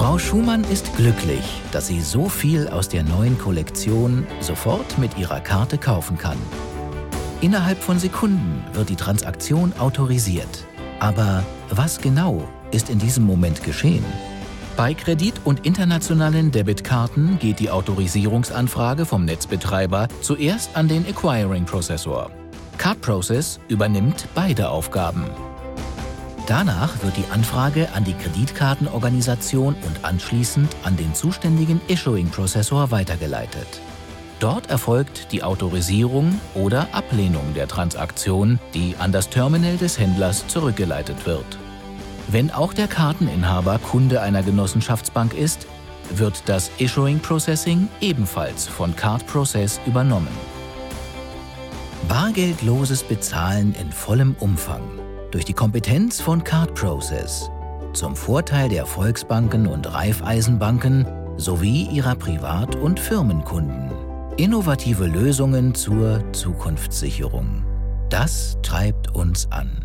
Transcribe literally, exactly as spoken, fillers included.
Frau Schumann ist glücklich, dass sie so viel aus der neuen Kollektion sofort mit ihrer Karte kaufen kann. Innerhalb von Sekunden wird die Transaktion autorisiert. Aber was genau ist in diesem Moment geschehen? Bei Kredit- und internationalen Debitkarten geht die Autorisierungsanfrage vom Netzbetreiber zuerst an den Acquiring-Prozessor. Card Process übernimmt beide Aufgaben. Danach wird die Anfrage an die Kreditkartenorganisation und anschließend an den zuständigen Issuing-Prozessor weitergeleitet. Dort erfolgt die Autorisierung oder Ablehnung der Transaktion, die an das Terminal des Händlers zurückgeleitet wird. Wenn auch der Karteninhaber Kunde einer Genossenschaftsbank ist, wird das Issuing Processing ebenfalls von Card Process übernommen. Bargeldloses Bezahlen in vollem Umfang durch die Kompetenz von Card Process zum Vorteil der Volksbanken und Raiffeisenbanken sowie ihrer Privat- und Firmenkunden. Innovative Lösungen zur Zukunftssicherung. Das treibt uns an.